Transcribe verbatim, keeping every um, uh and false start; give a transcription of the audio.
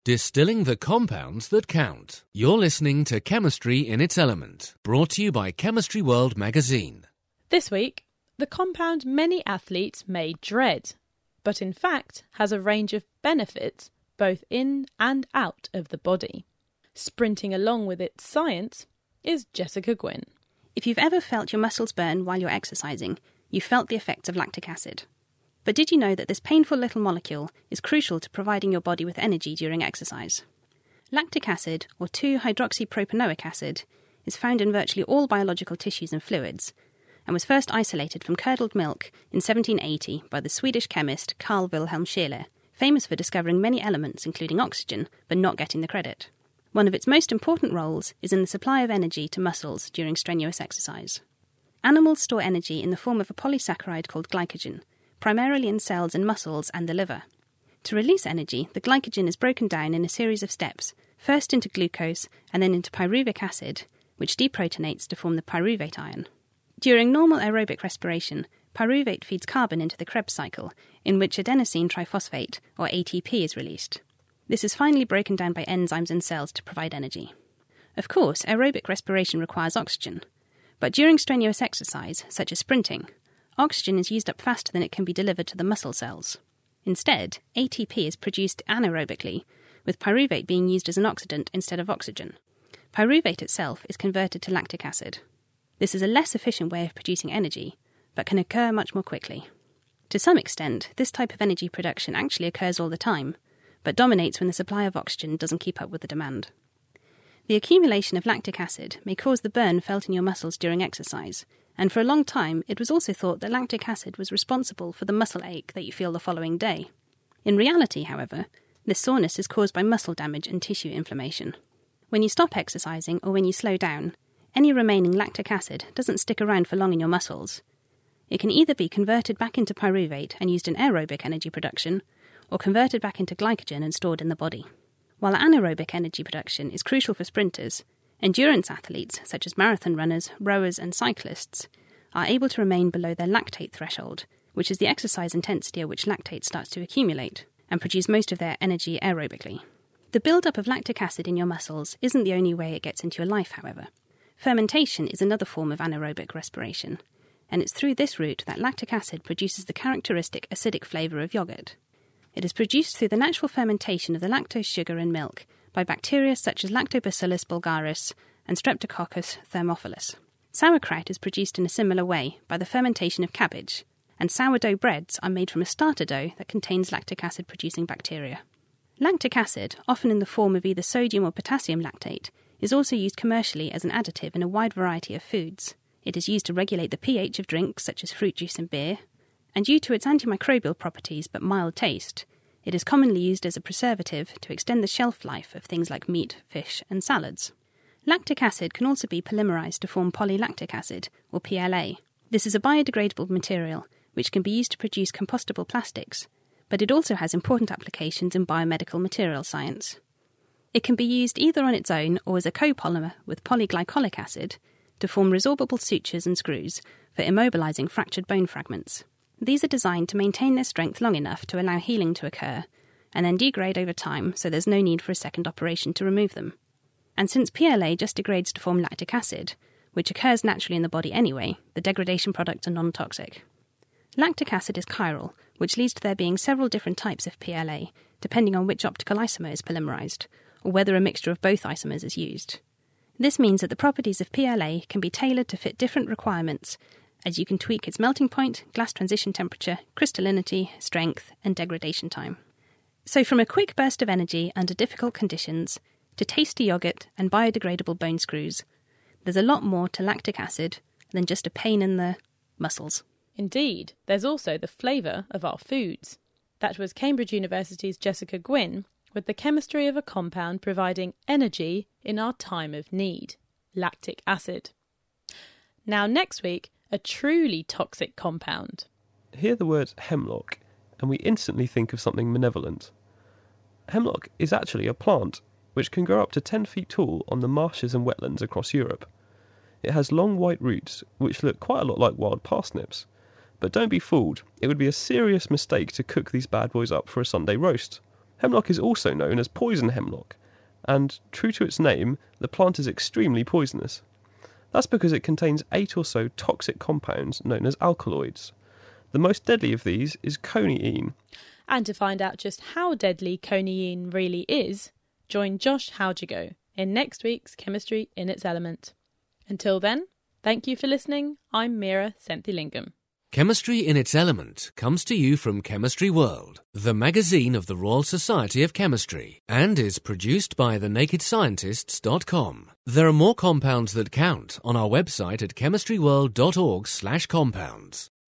Distilling the compounds that count. You're listening to Chemistry in its Element, brought to you by Chemistry World magazine. This week, the compound many athletes may dread, but in fact has a range of benefits both in and out of the body. Sprinting along with its science is Jessica Gwynn. If you've ever felt your muscles burn while you're exercising, you've felt the effects of lactic acid. But did you know that this painful little molecule is crucial to providing your body with energy during exercise? Lactic acid, or two hydroxypropanoic acid, is found in virtually all biological tissues and fluids, and was first isolated from curdled milk in seventeen eighty by the Swedish chemist Carl Wilhelm Scheele, famous for discovering many elements including oxygen, but not getting the credit. One of its most important roles is in the supply of energy to muscles during strenuous exercise. Animals store energy in the form of a polysaccharide called glycogen, primarily in cells in muscles and the liver. To release energy, the glycogen is broken down in a series of steps, first into glucose and then into pyruvic acid, which deprotonates to form the pyruvate ion. During normal aerobic respiration, pyruvate feeds carbon into the Krebs cycle, in which adenosine triphosphate, or A T P, is released. This is finally broken down by enzymes in cells to provide energy. Of course, aerobic respiration requires oxygen, but during strenuous exercise, such as sprinting, oxygen is used up faster than it can be delivered to the muscle cells. Instead, A T P is produced anaerobically, with pyruvate being used as an oxidant instead of oxygen. Pyruvate itself is converted to lactic acid. This is a less efficient way of producing energy, but can occur much more quickly. To some extent, this type of energy production actually occurs all the time, but dominates when the supply of oxygen doesn't keep up with the demand. The accumulation of lactic acid may cause the burn felt in your muscles during exercise, and for a long time it was also thought that lactic acid was responsible for the muscle ache that you feel the following day. In reality, however, this soreness is caused by muscle damage and tissue inflammation. When you stop exercising or when you slow down, any remaining lactic acid doesn't stick around for long in your muscles. It can either be converted back into pyruvate and used in aerobic energy production, or converted back into glycogen and stored in the body. While anaerobic energy production is crucial for sprinters, endurance athletes, such as marathon runners, rowers and cyclists, are able to remain below their lactate threshold, which is the exercise intensity at which lactate starts to accumulate, and produce most of their energy aerobically. The build-up of lactic acid in your muscles isn't the only way it gets into your life, however. Fermentation is another form of anaerobic respiration, and it's through this route that lactic acid produces the characteristic acidic flavour of yoghurt. It is produced through the natural fermentation of the lactose sugar in milk by bacteria such as Lactobacillus bulgaris and Streptococcus thermophilus. Sauerkraut is produced in a similar way by the fermentation of cabbage, and sourdough breads are made from a starter dough that contains lactic acid-producing bacteria. Lactic acid, often in the form of either sodium or potassium lactate, is also used commercially as an additive in a wide variety of foods. It is used to regulate the pH of drinks such as fruit juice and beer, and due to its antimicrobial properties but mild taste, it is commonly used as a preservative to extend the shelf life of things like meat, fish, and salads. Lactic acid can also be polymerized to form polylactic acid, or P L A. This is a biodegradable material which can be used to produce compostable plastics, but it also has important applications in biomedical material science. It can be used either on its own or as a copolymer with polyglycolic acid to form resorbable sutures and screws for immobilizing fractured bone fragments. These are designed to maintain their strength long enough to allow healing to occur, and then degrade over time so there's no need for a second operation to remove them. And since P L A just degrades to form lactic acid, which occurs naturally in the body anyway, the degradation products are non-toxic. Lactic acid is chiral, which leads to there being several different types of P L A, depending on which optical isomer is polymerized, or whether a mixture of both isomers is used. This means that the properties of P L A can be tailored to fit different requirements, as you can tweak its melting point, glass transition temperature, crystallinity, strength, and degradation time. So from a quick burst of energy under difficult conditions, to tasty yoghurt and biodegradable bone screws, there's a lot more to lactic acid than just a pain in the muscles. Indeed, there's also the flavour of our foods. That was Cambridge University's Jessica Gwynn with the chemistry of a compound providing energy in our time of need, lactic acid. Now next week, a truly toxic compound. Hear the words hemlock, and we instantly think of something malevolent. Hemlock is actually a plant, which can grow up to ten feet tall on the marshes and wetlands across Europe. It has long white roots, which look quite a lot like wild parsnips. But don't be fooled, it would be a serious mistake to cook these bad boys up for a Sunday roast. Hemlock is also known as poison hemlock, and, true to its name, the plant is extremely poisonous. That's because it contains eight or so toxic compounds known as alkaloids. The most deadly of these is coniine. And to find out just how deadly coniine really is, join Josh Haujigo in next week's Chemistry in its Element. Until then, thank you for listening. I'm Mira Senthilingam. Chemistry in its Element comes to you from Chemistry World, the magazine of the Royal Society of Chemistry, and is produced by the naked scientists dot com. There are more compounds that count on our website at chemistry world dot org slash compounds.